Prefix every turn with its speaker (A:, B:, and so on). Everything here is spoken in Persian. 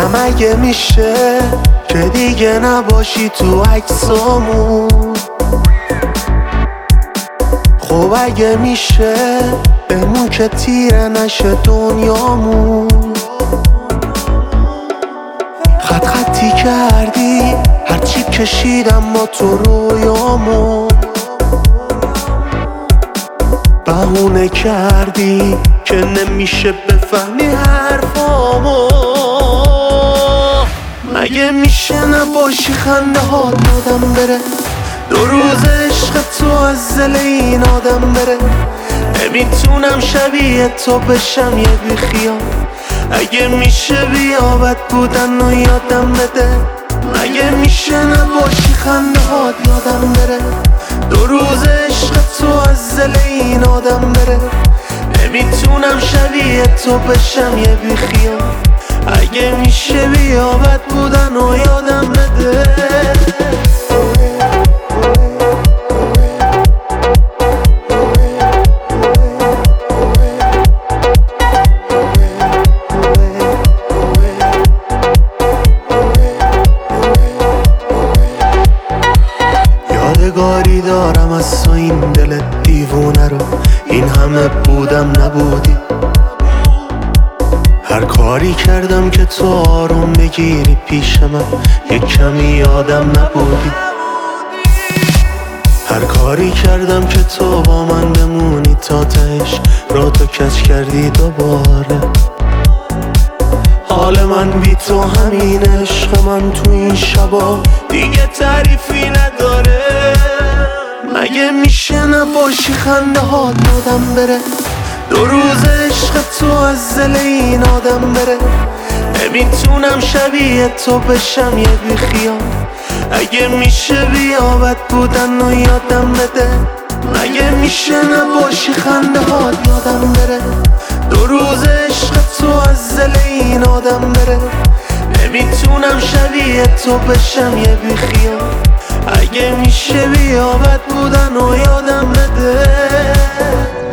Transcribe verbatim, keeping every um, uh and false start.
A: میگم اگه میشه که دیگه نباشی تو عکسامون. خب اگه میشه بمون که تیره نشه دنیامون. خط خطی کردی هرچی کشیدم با تو رویامون. بهونه کردی که نمیشه بفهمی حرفامو. مگه میشه نباشی خنده ها دادم بره، دو روز عشق تو از دل این آدم بره. نمیتونم شبیه تو بشم یه بیخیال، اگه میشه بیا بد بودن و یادم بده. مگه میشه نباشی خنده ها یادم بره، دو روز عشق تو از دل این آدم بره. نمیتونم شبیه تو بشم یه بیخیال، اگه میشه بیا بد بودن و یادم بده. یادگاری دارم از تو این دل دیوونه رو، این همه بودم نبودی. هر کاری کردم که تو آروم بگیری پیش من، یک کمی آدم نبودی. هر کاری کردم که تو با من بمونی تا تهش، را تو کج کردی دوباره. حال من بی تو همین، عشق من تو این شبا دیگه تعریفی نداره. مگه میشه نباشی خنده ها دادم بره، دو روز عشق تو از دل این آدم بره. نمیتونم شبیه تو بشم یه بیخیال، اگه میشه بیا بد بودن و یادم بده. مگه میشه نباشی خنده ها یادم بره، دو روز عشق تو از دل این آدم بره. نمیتونم شبیه تو بشم یه بیخیال، اگه میشه بیا بد بودن و یادم بده.